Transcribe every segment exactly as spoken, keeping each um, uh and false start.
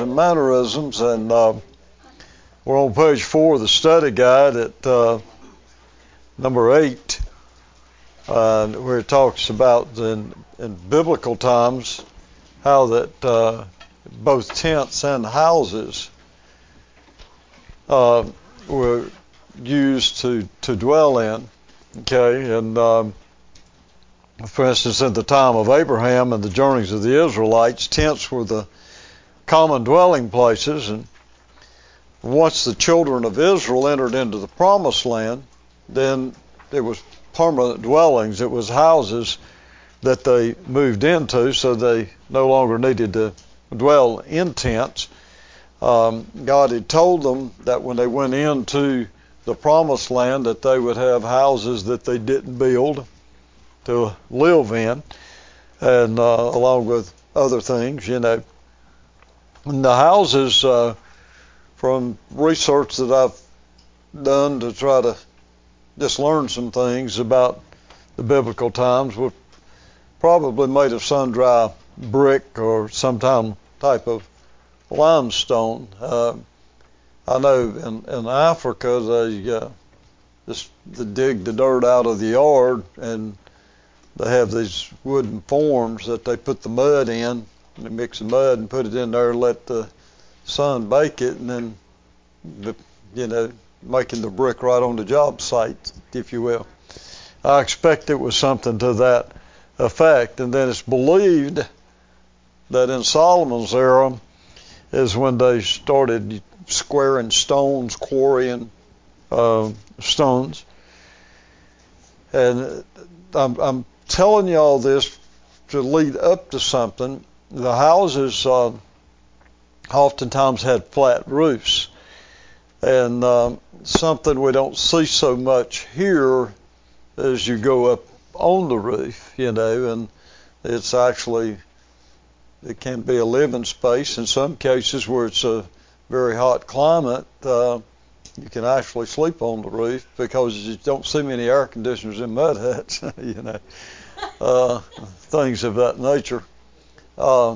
and mannerisms, and uh, we're on page four of the study guide at uh, number eight, uh, where it talks about in, in biblical times how that uh, both tents and houses uh, were used to, to dwell in. Okay, and um, for instance, in the time of Abraham and the journeys of the Israelites, tents were the common dwelling places, and once the children of Israel entered into the promised land, then it was permanent dwellings. It was houses that they moved into, so they no longer needed to dwell in tents. Um, God had told them that when they went into the promised land that they would have houses that they didn't build to live in, and uh, along with other things, you know. And the houses, uh, from research that I've done to try to just learn some things about the biblical times, were probably made of sun-dry brick or some type of limestone. Uh, I know in, in Africa they uh, just they dig the dirt out of the yard, and they have these wooden forms that they put the mud in. They mix the mud and put it in there, let the sun bake it, and then, the, you know, making the brick right on the job site, if you will. I expect it was something to that effect. And then it's believed that in Solomon's era is when they started squaring stones, quarrying uh, stones. And I'm, I'm telling you all this to lead up to something. The houses uh, oftentimes had flat roofs, and um, something we don't see so much here as you go up on the roof, you know, and it's actually, it can be a living space. In some cases where it's a very hot climate, uh, you can actually sleep on the roof because you don't see many air conditioners in mud huts, you know, uh, things of that nature. Uh,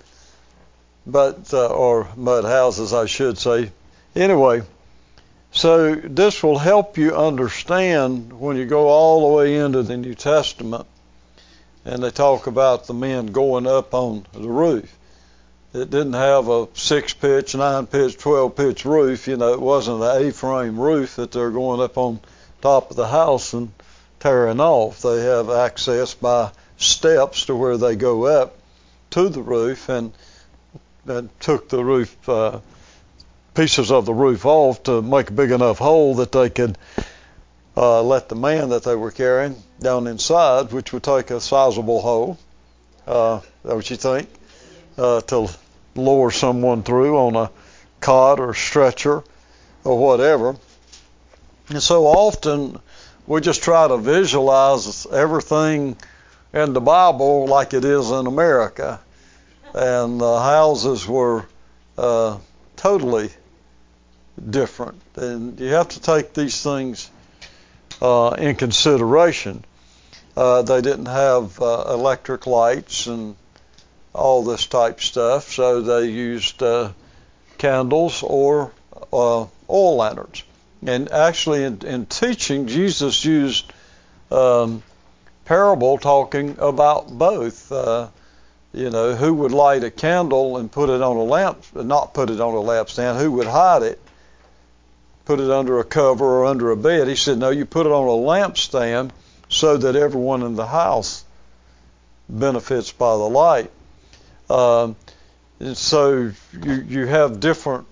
but, uh, or mud houses, I should say. Anyway, so this will help you understand when you go all the way into the New Testament and they talk about the men going up on the roof. It didn't have a six-pitch, nine-pitch, twelve-pitch roof. You know, it wasn't an A-frame roof that they're going up on top of the house and tearing off. They have access by steps to where they go up to the roof, and, and took the roof, uh, pieces of the roof off to make a big enough hole that they could uh, let the man that they were carrying down inside, which would take a sizable hole, uh, is that what you think, uh, to lower someone through on a cot or stretcher or whatever. And so often we just try to visualize everything in the Bible like it is in America. And the houses were uh, totally different. And you have to take these things uh, in consideration. Uh, they didn't have uh, electric lights and all this type stuff, so they used uh, candles or uh, oil lanterns. And actually in, in teaching, Jesus used um, parable talking about both. Uh, you know, who would light a candle and put it on a lamp, not put it on a lampstand, who would hide it, put it under a cover or under a bed. He said, no, you put it on a lampstand so that everyone in the house benefits by the light. Um, and so you, you have different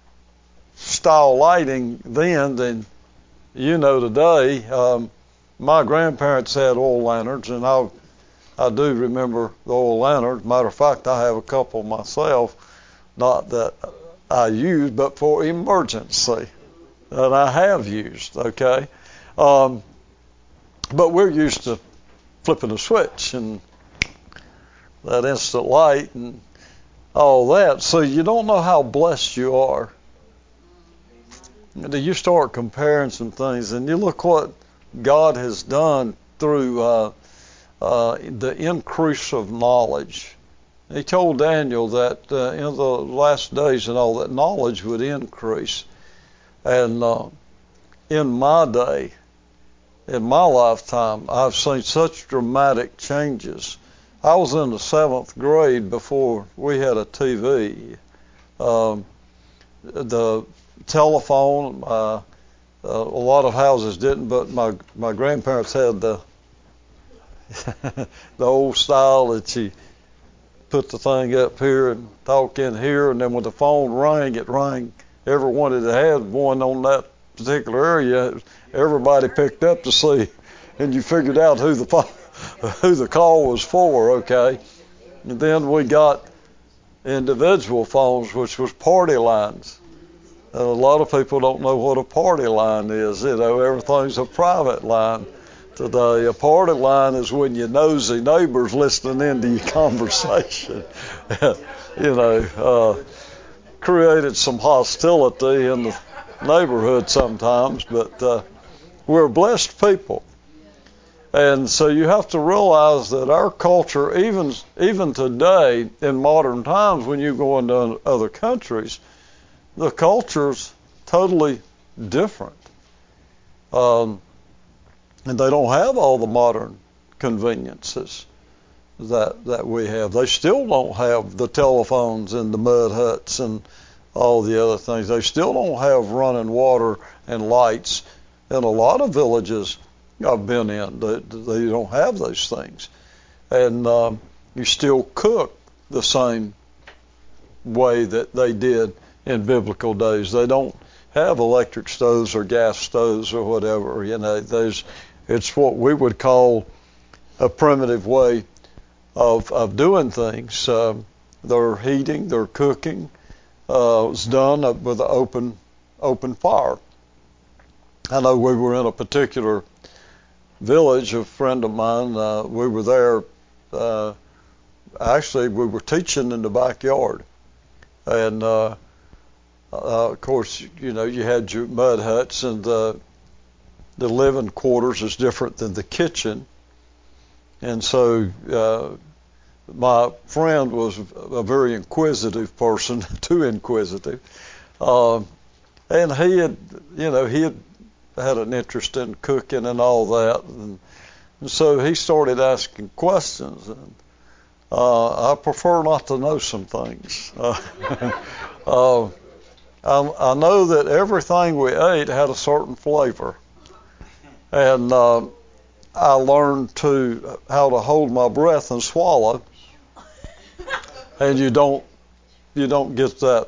style lighting then than you know today. Um, my grandparents had oil lanterns, and I I do remember the oil lanterns. Matter of fact, I have a couple myself, not that I use, but for emergency that I have used, okay? Um, but we're used to flipping a switch and that instant light and all that. So you don't know how blessed you are. You start comparing some things, and you look what God has done through uh, uh, the increase of knowledge He told Daniel that uh, in the last days and all that knowledge would increase. And uh, in my day, in my lifetime, I've seen such dramatic changes. I was in the seventh grade before we had a T V. Um, the telephone, uh, uh, a lot of houses didn't, but my my grandparents had the the old style that you put the thing up here and talk in here, and then when the phone rang, it rang. Everyone that had one on that particular area, everybody picked up to see, and you figured out who the who the call was for. Okay, and then we got individual phones, which was party lines. And a lot of people don't know what a party line is. You know, everything's a private line today. A party line is when your nosy neighbor's listening into your conversation. You know, uh, created some hostility in the neighborhood sometimes, but uh, we're blessed people. And so you have to realize that our culture, even even today in modern times, when you go into other countries, the culture's totally different. Um, and they don't have all the modern conveniences that that we have. They still don't have the telephones and the mud huts and all the other things. They still don't have running water and lights. In a lot of villages I've been in, they, they don't have those things. And um, you still cook the same way that they did in biblical days. They don't have electric stoves or gas stoves or whatever. You know, there's it's what we would call a primitive way of of doing things. Uh, their heating, their cooking uh, was done with an open open fire. I know we were in a particular village, a friend of mine. Uh, we were there. Uh, actually, we were teaching in the backyard, and uh, uh, of course, you know, you had your mud huts, and the the living quarters is different than the kitchen. And so uh, my friend was a very inquisitive person, too inquisitive. Um, and he had, you know, he had had an interest in cooking and all that. And, and so he started asking questions. And uh, I prefer not to know some things. Uh, uh, I, I know that everything we ate had a certain flavor. And uh, I learned to how to hold my breath and swallow, and you don't you don't get that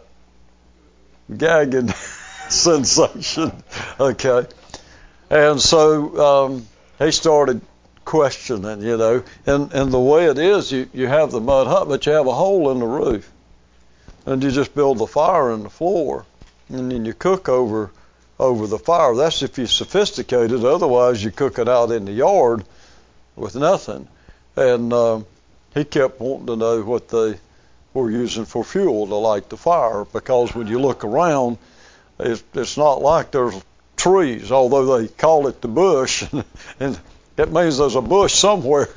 gagging sensation, okay? And so um, he started questioning, you know, and and the way it is, you you have the mud hut, but you have a hole in the roof, and you just build the fire in the floor, and then you cook over. over the fire. That's if you're sophisticated. Otherwise, you cook it out in the yard with nothing. And uh, he kept wanting to know what they were using for fuel to light the fire, because when you look around, it's, it's not like there's trees, although they call it the bush, and it means there's a bush somewhere,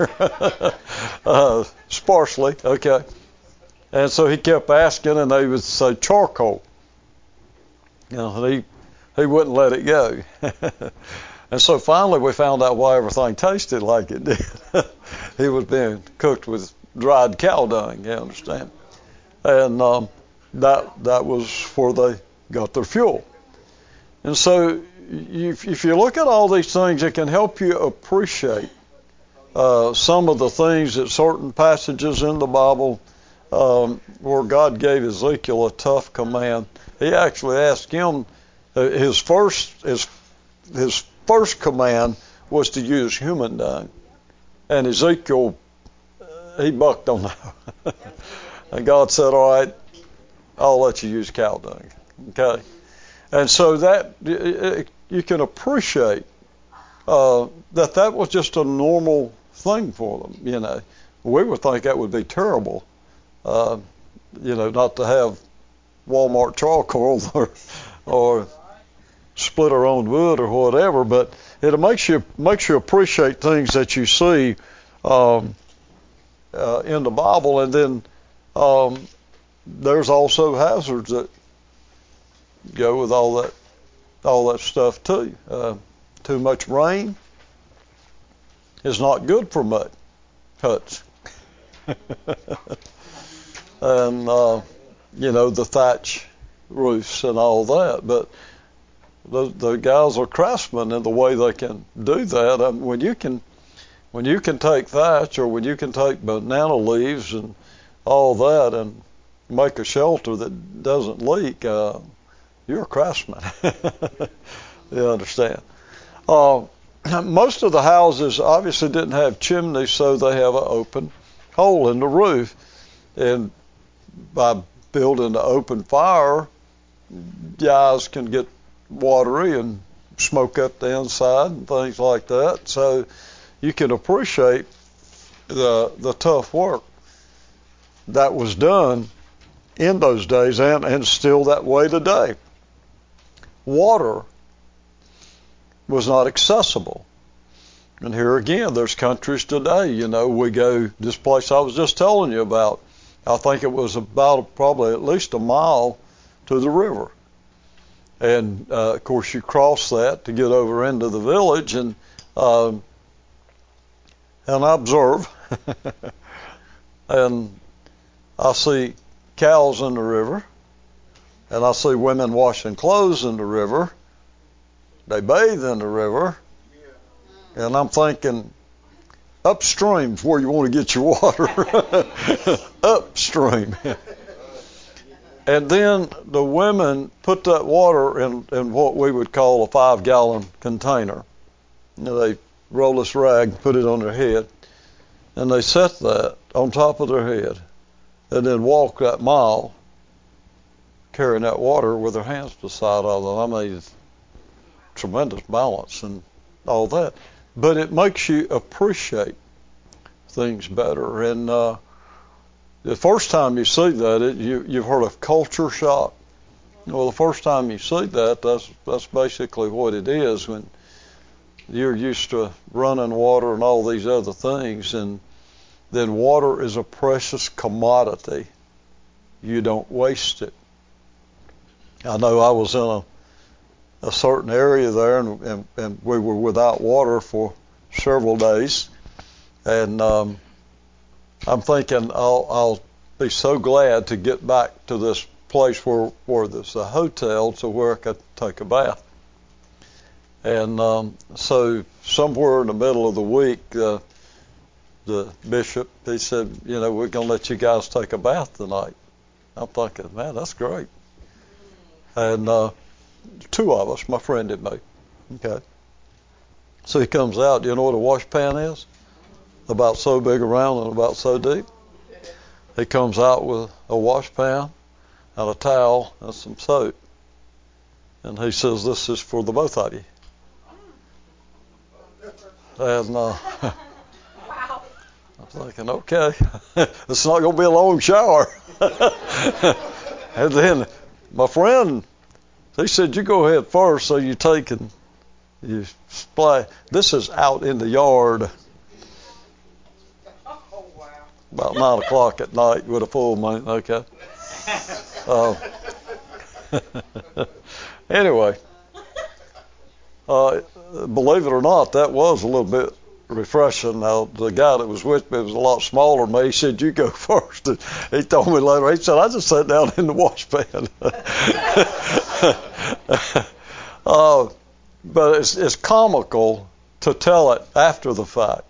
uh, sparsely, okay. And so he kept asking, and they would say charcoal. You know, and he He wouldn't let it go. And so finally we found out why everything tasted like it did. He was being cooked with dried cow dung, you understand? And um, that that was where they got their fuel. And so you, if you look at all these things, it can help you appreciate uh, some of the things that certain passages in the Bible um, where God gave Ezekiel a tough command. He actually asked him, His first his his first command was to use human dung, and Ezekiel he bucked on that. And God said, "All right, I'll let you use cow dung." Okay, and so that you can appreciate uh, that that was just a normal thing for them. You know, we would think that would be terrible, uh, you know, not to have Walmart charcoal or or split our own wood or whatever, but it makes you makes you appreciate things that you see um, uh, in the Bible, and then um, there's also hazards that go with all that all that stuff too. Uh, too much rain is not good for mud huts. And uh, you know, the thatch roofs and all that, but the, the guys are craftsmen in the way they can do that. I mean, when you can when you can take thatch, or when you can take banana leaves and all that and make a shelter that doesn't leak, uh, you're a craftsman. You understand? Uh, most of the houses obviously didn't have chimneys, so they have an open hole in the roof. And by building an open fire, guys can get watery and smoke up the inside and things like that. So you can appreciate the the tough work that was done in those days, and, and still that way today. Water was not accessible. And here again, there's countries today, you know, we go, this place I was just telling you about, I think it was about probably at least a mile to the river. And, uh, of course, you cross that to get over into the village, and um, and I observe, and I see cows in the river, and I see women washing clothes in the river. They bathe in the river, and I'm thinking, upstream's where you want to get your water. Upstream. And then the women put that water in, in what we would call a five-gallon container. You know, they roll this rag, put it on their head, and they set that on top of their head, and then walk that mile carrying that water with their hands beside of them. I mean, tremendous balance and all that. But it makes you appreciate things better. And uh, the first time you see that, it, you, you've heard of culture shock. Well, the first time you see that, that's that's basically what it is. When you're used to running water and all these other things, and then water is a precious commodity. You don't waste it. I know I was in a a certain area there, and, and, and we were without water for several days. And um, I'm thinking I'll, I'll be so glad to get back to this place where, where there's a hotel to where I could take a bath. And um, so somewhere in the middle of the week, uh, the bishop, he said, you know, we're going to let you guys take a bath tonight. I'm thinking, man, that's great. And uh, two of us, my friend and me. Okay. So he comes out. Do you know what a wash pan is? About so big around and about so deep. He comes out with a wash pan and a towel and some soap. And he says, this is for the both of you. And uh, I'm thinking, okay, it's not going to be a long shower. And then my friend, he said, you go ahead first, so you take and you splash. This is out in the yard. About nine o'clock at night with a full moon, okay. Uh, anyway, uh, believe it or not, that was a little bit refreshing. Now, the guy that was with me was a lot smaller than me. He said, you go first. And he told me later, he said, I just sat down in the wash pan. uh, but it's, it's comical to tell it after the fact.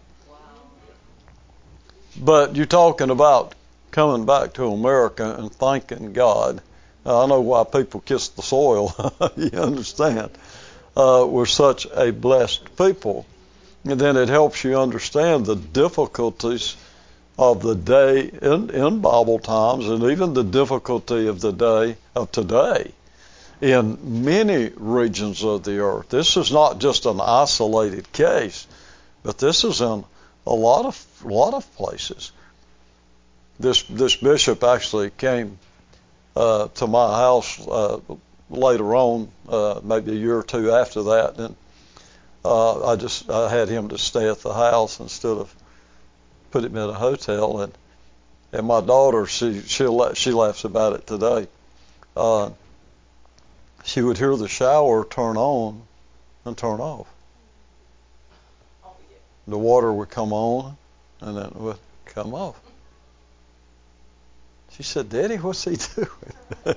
But you're talking about coming back to America and thanking God. Uh, I know why people kiss the soil. You understand? Uh, we're such a blessed people. And then it helps you understand the difficulties of the day in, in Bible times, and even the difficulty of the day of today in many regions of the earth. This is not just an isolated case, but this is in a lot of a lot of places. This this bishop actually came uh, to my house uh, later on, uh, maybe a year or two after that, and uh, I just I had him to stay at the house instead of put him in a hotel. And And my daughter, she she she laughs about it today. Uh, she would hear the shower turn on and turn off. The water would come on and then it would come off. She said, "Daddy, what's he doing?"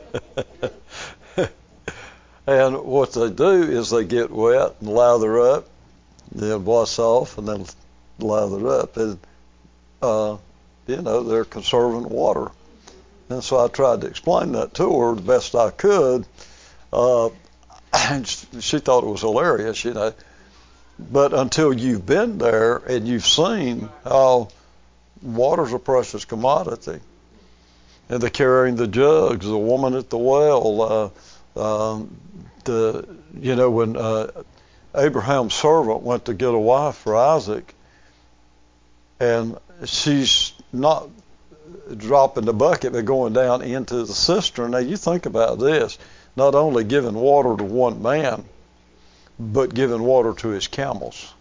And what they do is they get wet and lather up, then wash off, and then lather up. And, uh, you know, they're conserving water. And so I tried to explain that to her the best I could. Uh, and she thought it was hilarious, you know. But until you've been there and you've seen how water's a precious commodity, and the carrying the jugs, the woman at the well, uh, um, the you know when uh, Abraham's servant went to get a wife for Isaac, and she's not dropping the bucket but going down into the cistern. Now you think about this: not only giving water to one man, but giving water to his camels.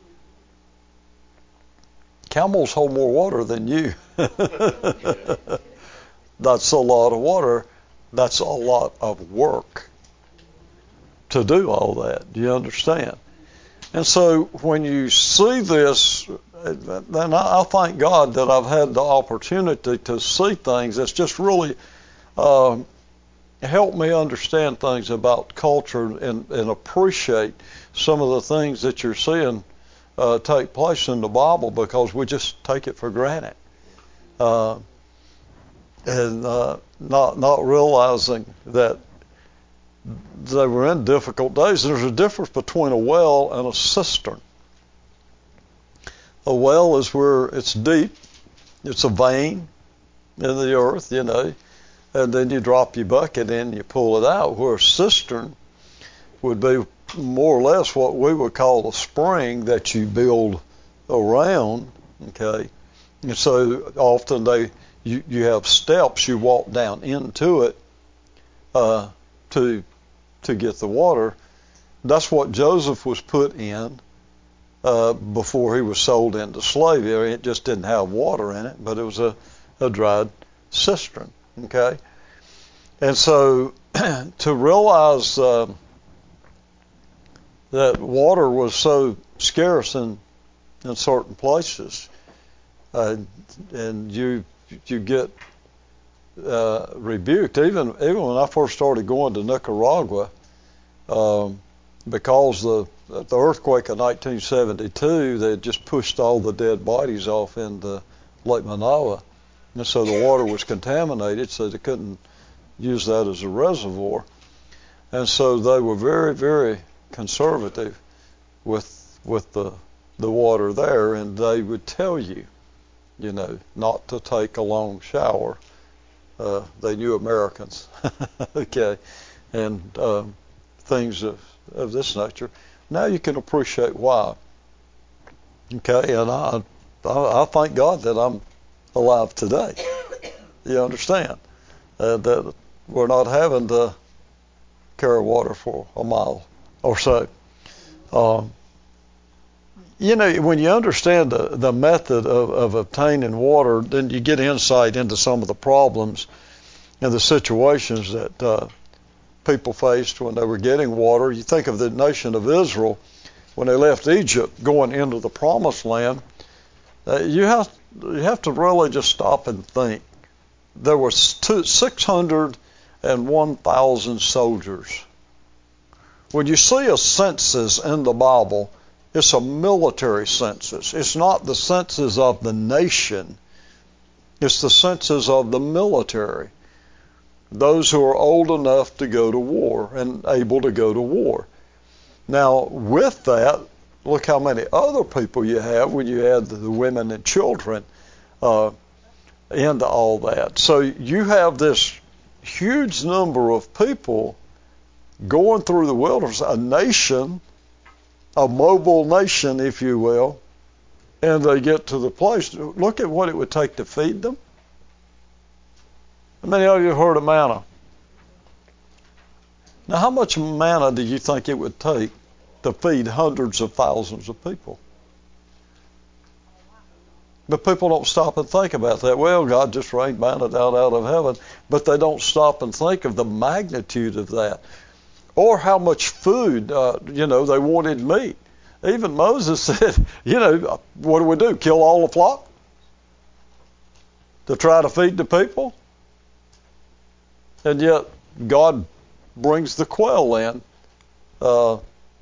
Camels hold more water than you. That's a lot of water. That's a lot of work to do all that. Do you understand? And so when you see this, then I thank God that I've had the opportunity to see things that's just really uh, helped me understand things about culture and, and appreciate some of the things that you're seeing uh, take place in the Bible, because we just take it for granted. Uh, and uh, not not realizing that they were in difficult days. There's a difference between a well and a cistern. A well is where it's deep, it's a vein in the earth, you know, and then you drop your bucket in and you pull it out, where a cistern would be more or less what we would call a spring that you build around, okay? And so often they You, you have steps you walk down into it uh, to to get the water. That's what Joseph was put in uh, before he was sold into slavery. It just didn't have water in it, but it was a, a dried cistern. Okay, and so to realize uh, that water was so scarce in in certain places, uh, and you. you get uh, rebuked. Even even when I first started going to Nicaragua, um, because the the earthquake of nineteen seventy-two, they had just pushed all the dead bodies off into Lake Manawa, and so the water was contaminated, so they couldn't use that as a reservoir, and so they were very very conservative with with the the water there, and they would tell you, you know, not to take a long shower. Uh, they knew Americans, okay, and um, things of, of this nature. Now you can appreciate why, okay, and I, I, I thank God that I'm alive today. You understand? Uh, that we're not having to carry water for a mile or so. Um, You know, when you understand the, the method of, of obtaining water, then you get insight into some of the problems and the situations that uh, people faced when they were getting water. You think of the nation of Israel when they left Egypt going into the Promised Land. Uh, you have you have to really just stop and think. There were six hundred one thousand soldiers. When you see a census in the Bible, it's a military census. It's not the census of the nation. It's the census of the military. Those who are old enough to go to war and able to go to war. Now, with that, look how many other people you have when you add the women and children uh, into all that. So you have this huge number of people going through the wilderness, a nation, a mobile nation, if you will, and they get to the place. Look at what it would take to feed them. How many of you have heard of manna? Now, how much manna do you think it would take to feed hundreds of thousands of people? But people don't stop and think about that. Well, God just rained manna down out of heaven, but they don't stop and think of the magnitude of that, or how much food. Uh, you know, they wanted meat. Even Moses said, you know, what do we do? Kill all the flock to try to feed the people? And yet God brings the quail in. Uh,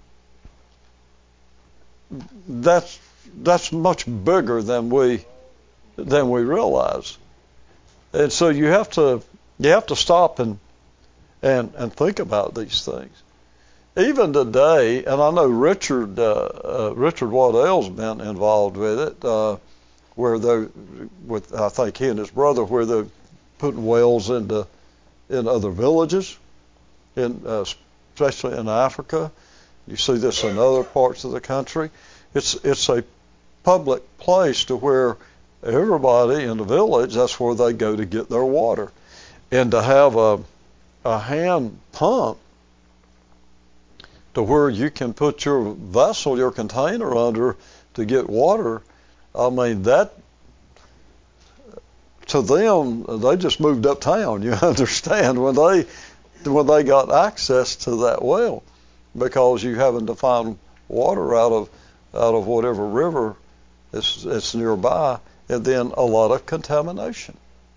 that's that's much bigger than we than we realize. And so you have to you have to stop and and and think about these things. Even today, and I know Richard uh, uh, Richard Waddell's been involved with it, uh, where they, with I think he and his brother, where they're putting wells into in other villages, in uh, especially in Africa. You see this in other parts of the country. It's it's a public place to where everybody in the village, that's where they go to get their water, and to have a a hand pump to where you can put your vessel, your container under to get water. I mean, that, to them, they just moved uptown, you understand, when they when they got access to that well, because you having to find water out of out of whatever river is, is nearby, and then a lot of contamination.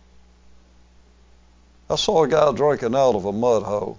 I saw a guy drinking out of a mud hole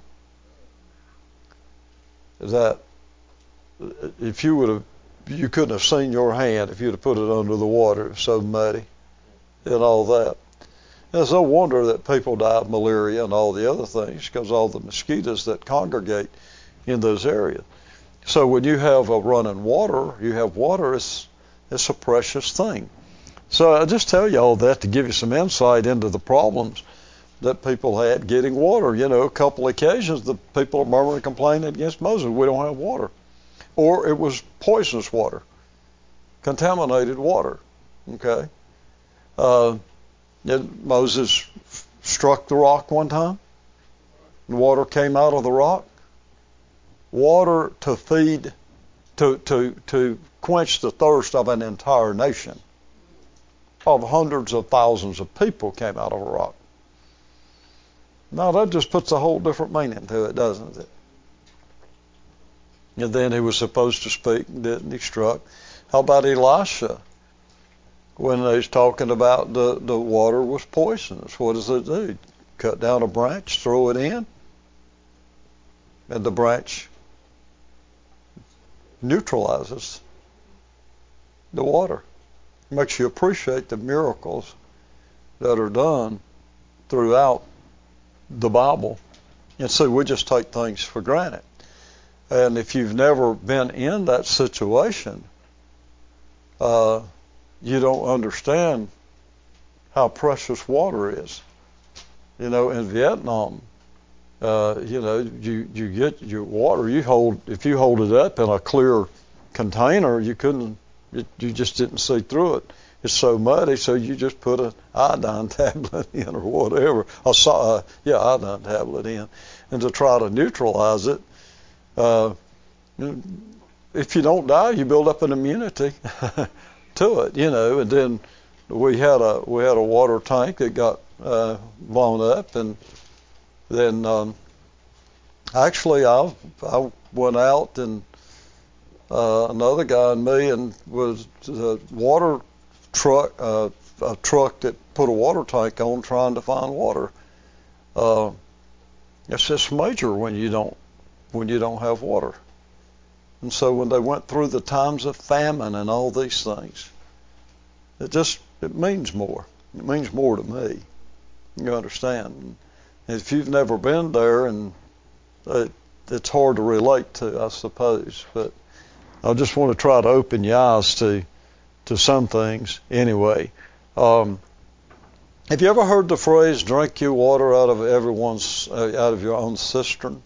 that if you would have, you couldn't have seen your hand if you'd have put it under the water. It was so muddy and all that. And it's no wonder that people die of malaria and all the other things, because all the mosquitoes that congregate in those areas. So when you have a running water, you have water, it's, it's a precious thing. So I just tell you all that to give you some insight into the problems that people had getting water. You know, a couple of occasions the people are murmuring and complaining against Moses. We don't have water. Or it was poisonous water, contaminated water. Okay. Uh, Moses struck the rock one time. The water came out of the rock. Water to feed, to, to, to quench the thirst of an entire nation, of hundreds of thousands of people, came out of a rock. Now that just puts a whole different meaning to it, doesn't it? And then he was supposed to speak, didn't he? Struck. How about Elisha? When they was talking about the, the water was poisonous, what does it do? Cut down a branch, throw it in, and the branch neutralizes the water. Makes you appreciate the miracles that are done throughout the Bible. And so we just take things for granted. And if you've never been in that situation, uh, you don't understand how precious water is. You know, in Vietnam, uh, you know, you, you get your water, you hold, if you hold it up in a clear container, you couldn't, it, you just didn't see through it. It's so muddy, so you just put an iodine tablet in or whatever. I saw, uh, yeah, iodine tablet in, and to try to neutralize it. Uh, if you don't die, you build up an immunity to it, you know. And then we had a we had a water tank that got uh, blown up, and then um, actually I I went out and uh, another guy and me and was the water truck uh, a truck that put a water tank on trying to find water. Uh, it's just major when you don't when you don't have water. And so when they went through the times of famine and all these things, it just it means more. It means more to me. You understand? And if you've never been there, and it, it's hard to relate to, I suppose. But I just want to try to open your eyes to to some things anyway. Um, have you ever heard the phrase "drink your water out of everyone's uh, out of your own cistern"?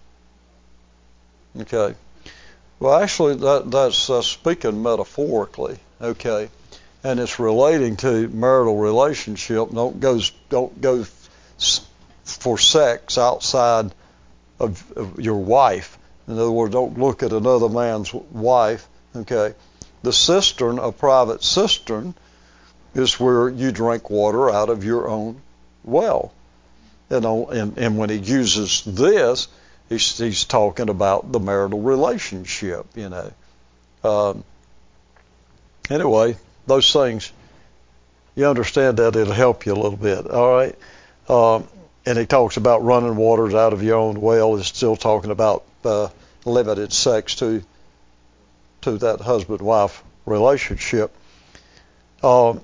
Okay. Well, actually, that that's uh, speaking metaphorically. Okay, and it's relating to marital relationship. Don't go don't go for sex outside of, of your wife. In other words, don't look at another man's wife. Okay. The cistern, a private cistern, is where you drink water out of your own well. You know, and, and when he uses this, he's, he's talking about the marital relationship, you know. Um, anyway, those things, you understand that it'll help you a little bit, all right? Um, and he talks about running waters out of your own well. He's still talking about uh, limited sex to to that husband-wife relationship. Um,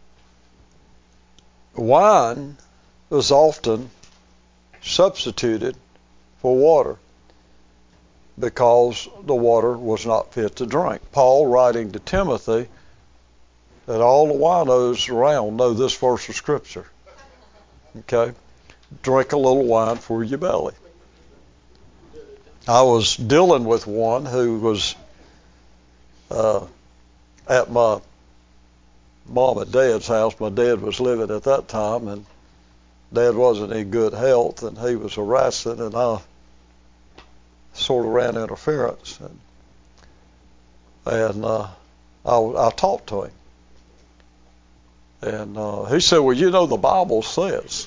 wine was often substituted for water because the water was not fit to drink. Paul, writing to Timothy, that all the winos around know this verse of Scripture. Okay? Drink a little wine for your belly. I was dealing with one who was uh, at my mom and dad's house. My dad was living at that time, and Dad wasn't in good health, and he was harassing, and I sort of ran interference. And, and uh, I, I talked to him. And uh, he said, well, you know, the Bible says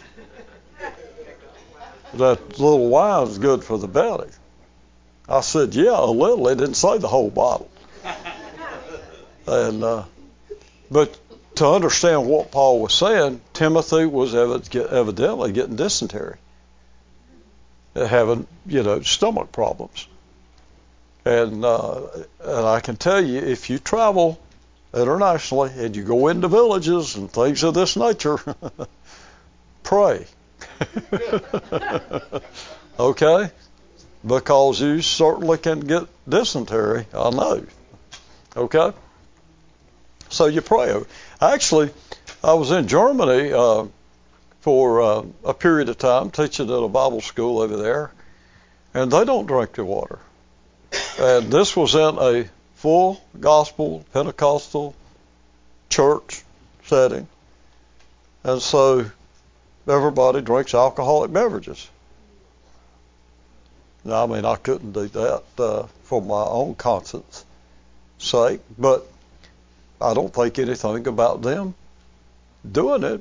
that little wine is good for the belly. I said, yeah, a little. It didn't say the whole bottle. And uh, but to understand what Paul was saying, Timothy was evidently getting dysentery, having, you know, stomach problems. And, uh, and I can tell you, if you travel internationally and you go into villages and things of this nature, pray. Okay? Because you certainly can get dysentery, I know. Okay? So you pray. Actually, I was in Germany uh, for uh, a period of time teaching at a Bible school over there, and they don't drink the water. And this was in a full gospel Pentecostal church setting, and so everybody drinks alcoholic beverages. Now, I mean, I couldn't do that uh, for my own conscience sake, but I don't think anything about them doing it.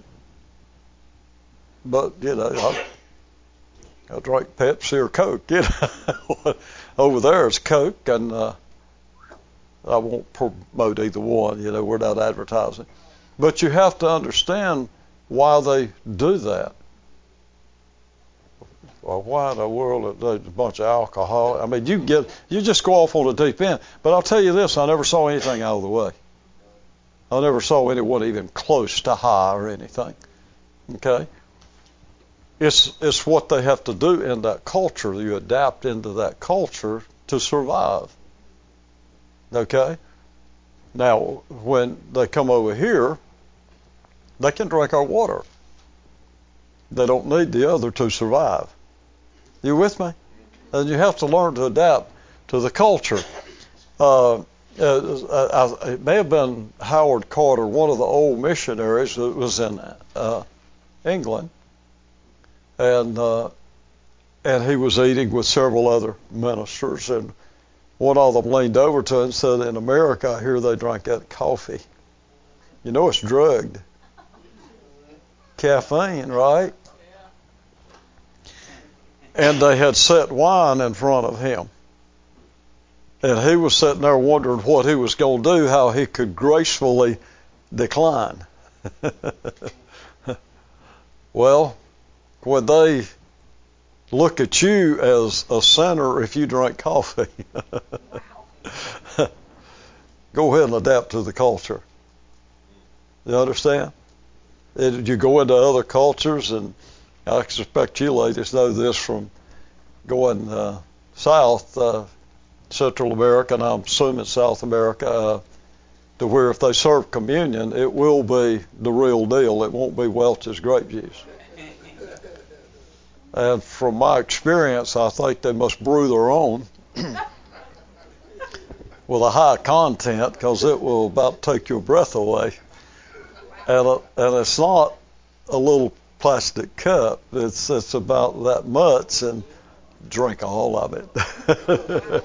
But, you know, I, I drink Pepsi or Coke. You know, over there it's Coke, and uh, I won't promote either one. You know, we're not advertising. But you have to understand why they do that. Well, why in the world there's a bunch of alcohol? I mean, you get you just go off on the deep end. But I'll tell you this: I never saw anything out of the way. I never saw anyone even close to high or anything. Okay? It's it's what they have to do in that culture. You adapt into that culture to survive. Okay? Now, when they come over here, they can drink our water. They don't need the other to survive. You with me? And you have to learn to adapt to the culture. Uh, Uh, it may have been Howard Carter, one of the old missionaries that was in uh, England, and uh, and he was eating with several other ministers, and one of them leaned over to him and said, in America, I hear they drink that coffee. You know it's drugged. Caffeine, right? And they had set wine in front of him. And he was sitting there wondering what he was going to do, how he could gracefully decline. Well, when they look at you as a sinner if you drink coffee, go ahead and adapt to the culture. You understand? It, you go into other cultures, and I suspect you ladies know this from going uh, south, uh, Central America, and I'm assuming South America, uh, to where if they serve communion, it will be the real deal. It won't be Welch's grape juice. And from my experience, I think they must brew their own with a high content, because it will about take your breath away. And, uh, and it's not a little plastic cup. It's it's about that much, and drink all of it.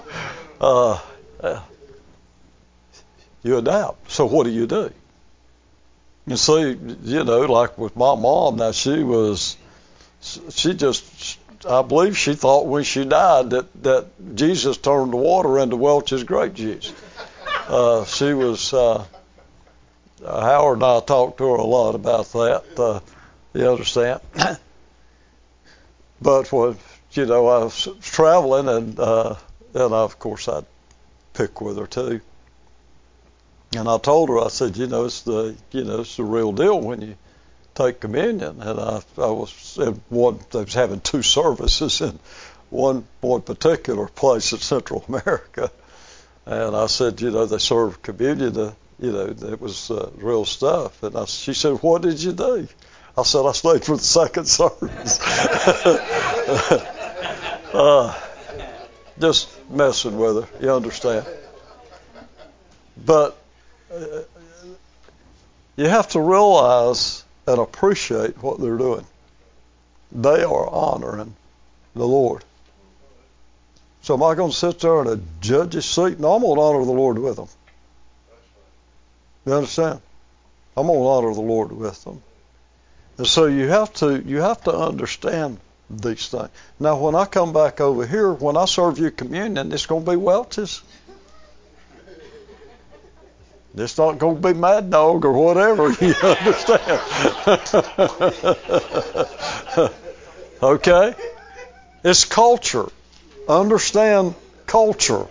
uh, you adapt. So what do you do? You see, you know, like with my mom, now she was, she just, I believe she thought when she died that, that Jesus turned the water into Welch's grape juice. Uh, she was, uh, Howard and I talked to her a lot about that, uh, you understand? But when, you know, I was traveling and, uh, and I, of course I'd pick with her too. And I told her, I said, you know, it's the, you know, it's the real deal when you take communion. And I, I was in one, they was having two services in one, one particular place in Central America. And I said, you know, they served communion, uh, you know, it was uh, real stuff. And I, she said, what did you do? I said, I stayed for the second service. uh, just messing with her, you understand. But uh, you have to realize and appreciate what they're doing. They are honoring the Lord. So am I going to sit there in a judge's seat? No, I'm going to honor the Lord with them. You understand? I'm going to honor the Lord with them. And so you have to you have to understand these things. Now, when I come back over here, when I serve you communion, it's going to be Welch's. It's not going to be Mad Dog or whatever. You understand? Okay? It's culture. Understand culture.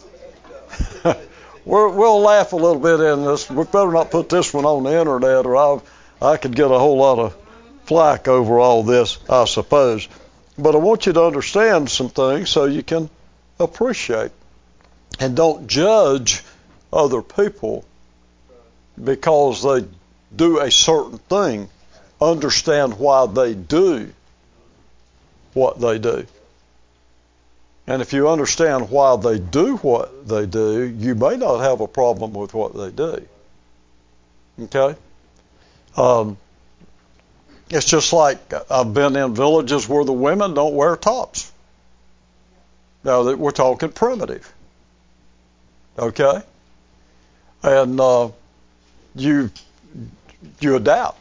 We're, we'll laugh a little bit in this. We better not put this one on the internet, or I'll, I could get a whole lot of flack over all this, I suppose. But I want you to understand some things so you can appreciate. And don't judge other people because they do a certain thing. Understand why they do what they do. And if you understand why they do what they do, you may not have a problem with what they do. Okay? Um, it's just like I've been in villages where the women don't wear tops. Now that we're talking primitive. Okay? And uh, you you adapt.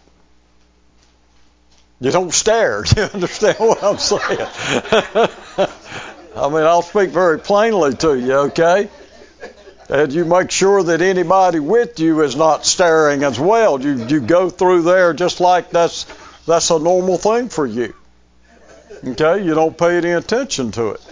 You don't stare. You understand what I'm saying? I mean, I'll speak very plainly to you, okay? And you make sure that anybody with you is not staring as well. You you go through there just like that's that's a normal thing for you. Okay? You don't pay any attention to it.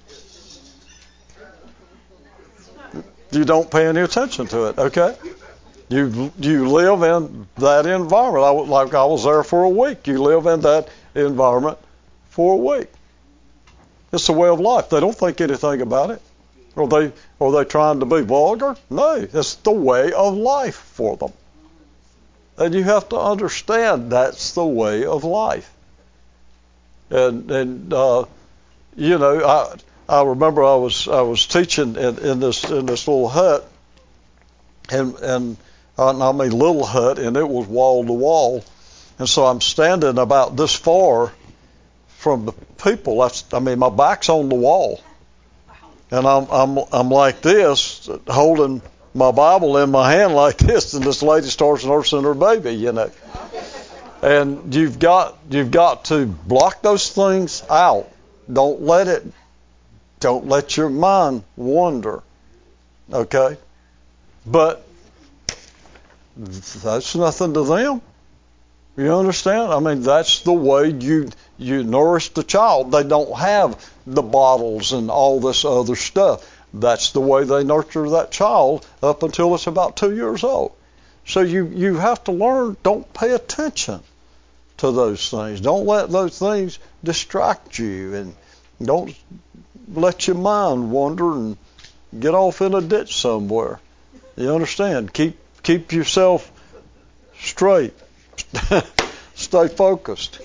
You don't pay any attention to it, okay? You you live in that environment. I, like I was there for a week. You live in that environment for a week. It's a way of life. They don't think anything about it. Are they are they trying to be vulgar? No, it's the way of life for them. And you have to understand that's the way of life. And and uh, you know, I I remember I was I was teaching in, in this in this little hut, and and I mean little hut, and it was wall to wall, and so I'm standing about this far from the people. That's I mean my back's on the wall, and I'm I'm I'm like this, holding my Bible in my hand like this, and this lady starts nursing her baby, you know. And you've got you've got to block those things out. Don't let it. Don't let your mind wander. Okay, but that's nothing to them. You understand? I mean, that's the way you you nourish the child. They don't have the bottles and all this other stuff. That's the way they nurture that child up until it's about two years old. So you, you have to learn, don't pay attention to those things. Don't let those things distract you, and don't let your mind wander and get off in a ditch somewhere. You understand? Keep keep yourself straight. Stay focused.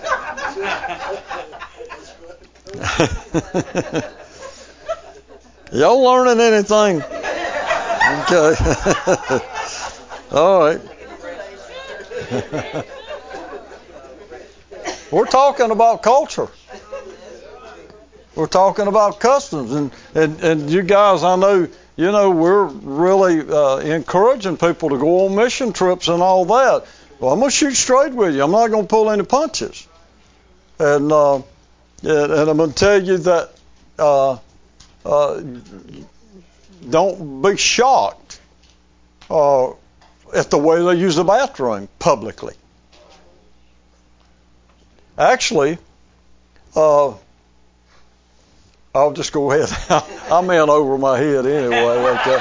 Y'all learning anything? Okay. All right. We're talking about culture. We're talking about customs, and, and, and you guys, I know you know, we're really uh, encouraging people to go on mission trips and all that. Well, I'm going to shoot straight with you. I'm not going to pull any punches. And, uh, and, and I'm going to tell you that uh, uh, don't be shocked uh, at the way they use the bathroom publicly. Actually, uh, I'll just go ahead. I'm in over my head anyway. Okay.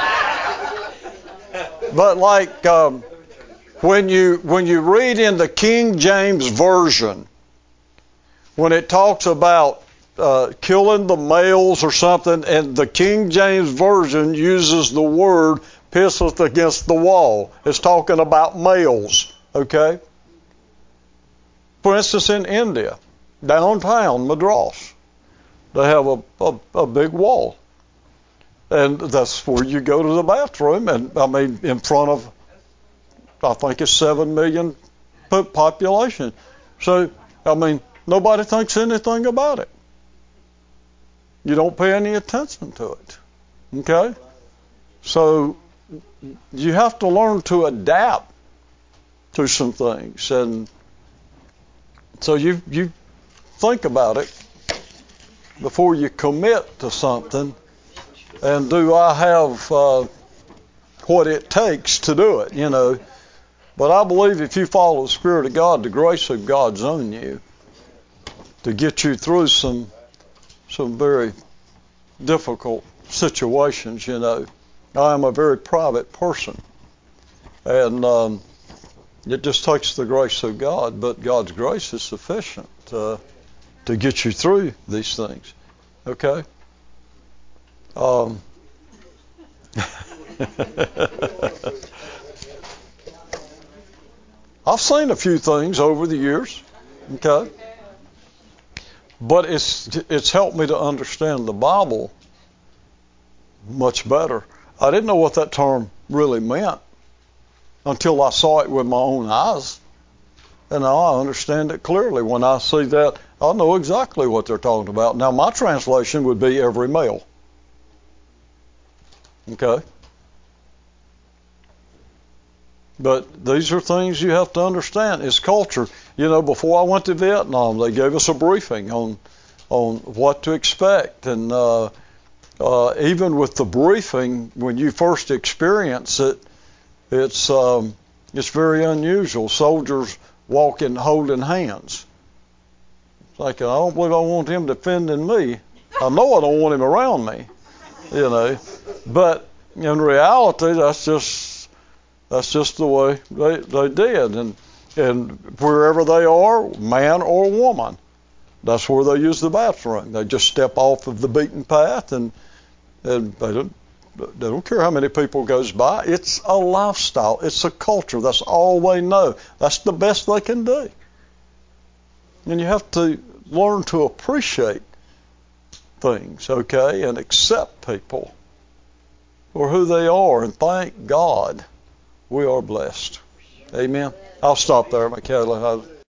But like um, when you when you read in the King James Version, when it talks about uh, killing the males or something, and the King James Version uses the word "pisseth against the wall," it's talking about males. Okay. For instance, in India, downtown Madras, they have a, a, a big wall. And that's where you go to the bathroom. And, I mean, in front of, I think it's seven million population. So, I mean, nobody thinks anything about it. You don't pay any attention to it. Okay? So, you have to learn to adapt to some things. And so you you think about it before you commit to something, and do I have uh, what it takes to do it, you know. But I believe if you follow the Spirit of God, the grace of God's on you to get you through some some very difficult situations, you know. I am a very private person, and um, it just takes the grace of God, but God's grace is sufficient uh, to get you through these things. Okay? Um, I've seen a few things over the years, okay? But it's it's helped me to understand the Bible much better. I didn't know what that term really meant until I saw it with my own eyes. And now I understand it clearly. When I see that, I know exactly what they're talking about. Now, my translation would be every male. Okay? But these are things you have to understand. It's culture. You know, before I went to Vietnam, they gave us a briefing on on what to expect. And uh, uh, even with the briefing, when you first experience it, it's um, it's very unusual. Soldiers walking holding hands. It's like, I don't believe I want him defending me. I know I don't want him around me, you know. But in reality, that's just that's just the way they they did. And and wherever they are, man or woman, that's where they use the bathroom. They just step off of the beaten path, and and they don't they don't care how many people goes by. It's a lifestyle. It's a culture. That's all they know. That's the best they can do. And you have to learn to appreciate things, okay, and accept people for who they are, and thank God we are blessed. Amen. I'll stop there, Michaela.